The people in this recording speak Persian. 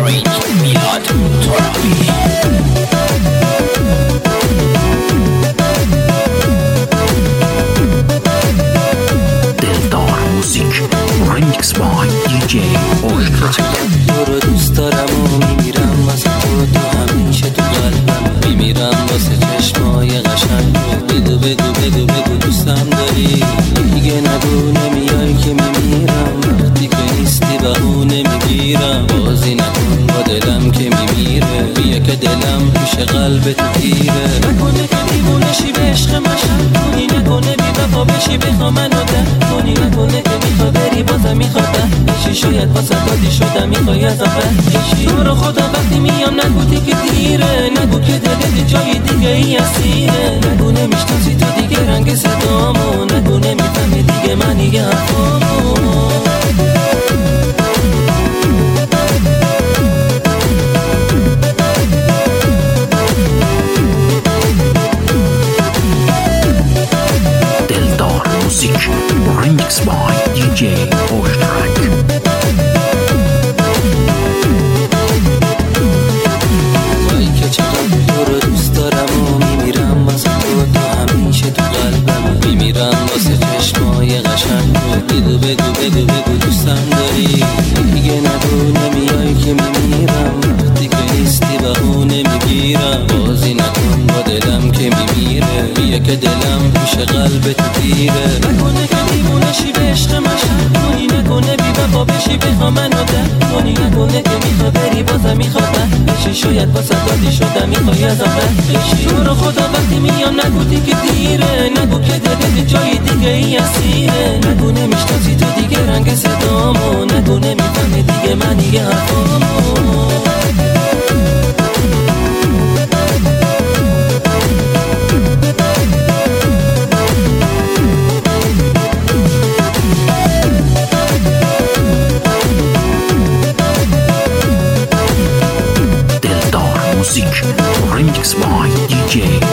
میلاد ترابی. دلدار موزیک ریمیکس بای دیجی اوشترک. تو رو دوست دارم و میمیرم واسه تو همیشه تو قلبم میمیرم واسه چشمای قشنگ. بگو دوستم داری، دیگه نگو نمیای که میمیرم. وقتی که نیستی بهونه میگیرم، بازی نکن با دلم که میمیره. بیا که دلم پیش قلب تو گیره. نکنه که دیوونشی به عشق من شک کنی، نکنه بی وفا بشی بخوا منو درک کنی، نکنه که میخوا بری بازم میخوا بشی. شاید واسه دادی شدم میخوای ازم بکشی. تو رو خدا وقتی میام نگو دیگه دیره، نگو که دلت جای دیگه ای اسیره. نگو نمیشناسی تو دیگه رنگ صدامو، نگو نمیفهمی دیگه معنی حرفامو. دلدار موزیک ریمیکس بای دیجی اوشترک. وای که چقدر تو رو دوست دارم و میمیرم واسه تو همیشه تو قلبم میمیرم واسه چشمای قشنگ. بگو دوستم داری، دیگه نگو نمیای که میمیرم. وقتی که نیستی بهونه میگیرم، بازی نکن با دلم که میمیره. بیا که دلم پیش قلب تو گیره. نکنه که دیوونشی به عشق من شک کنی، نکنه بی وفا بشی بخوا منو درک کنی، نکنه که میخوا بری بازم میخوا بشی. شاید واسه دادی شدم میخوای ازم بکشی. تو رو خدا وقتی میام نگو دیگه دیره، نگو که دلت جای دیگه ای اسیره. نگو نمیشناسی تو دیگه رنگ صدامو، نگو نمیفهمی دیگه معنی حرفامو. دلدار موزیک ریمیکس بای دیجی